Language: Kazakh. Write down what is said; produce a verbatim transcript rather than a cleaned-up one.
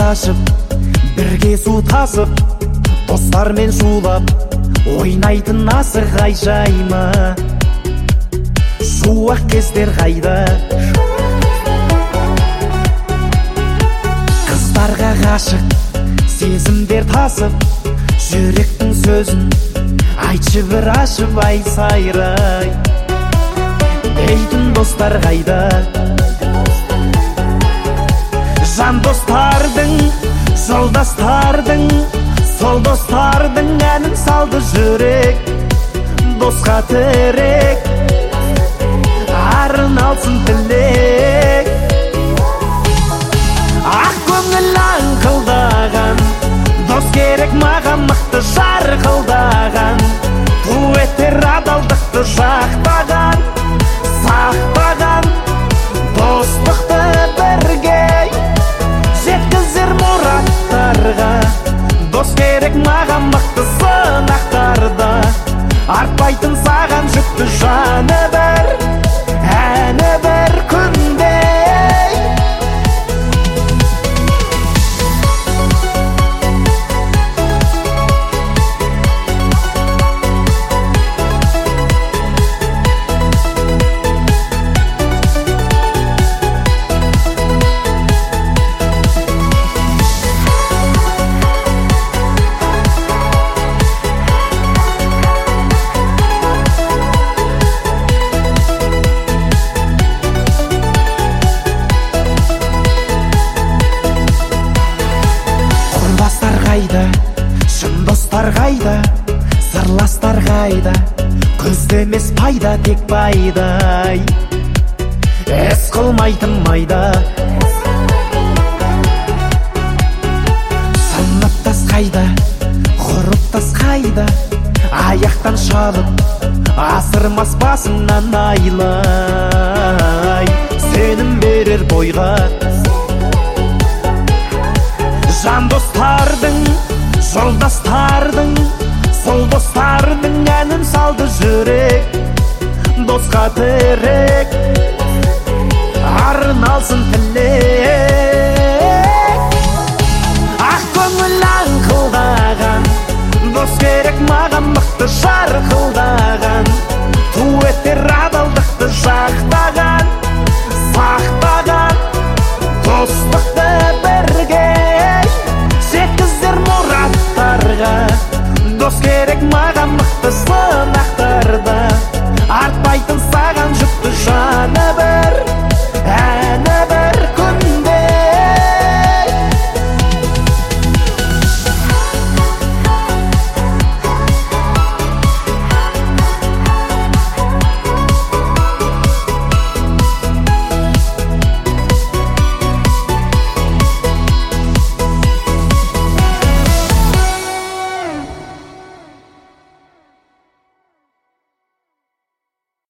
шашып, бірге су тасып, достармен шулап, ойнайтын асық айжаймы. Шуақ кездер қайда? Қыздарға ғашық, сезімдер тасып, жүректің сөзін айтшы бір ашып ай сайрай. Дейтін достар қайда? Жан достардың, жолдастардың, сол достардың әнін салды жүрек. Досқа тірек, арын алсын тілек. Ақ көңіл аңқылдаған, дос керек маған мықты жарқылдаған. Ту етер адалдықты жақтаған, сақтаған, достықты бірге жеткізер мұраттарға. Дос керек маған мықты сынақтарда, артпайтын саған жүкті жаны бір, әні бір күнде. Шын достар қайда, сырластар қайда, көзде емес пайда тек пайдай. Әс қылмайтын майда, сыныптас қайда, ғұрыптас қайда, аяқтан шалып, асырмас басыңнан айлай. Сенім берер бойға жан достардың, жолдастардың, сол достардың әнін салды жүрек. Досқа тірек, арын алсын тілек. Ақ көңіл аңқылдаған, дос керек маған мықты жарқылдаған. Ту етер адалдықты жақтаған, сақтаған, достықты бірге жеткізер мұраттарға. Дос керек маған мықты сынақтарда, артпайтын саған жүкті жаны бір.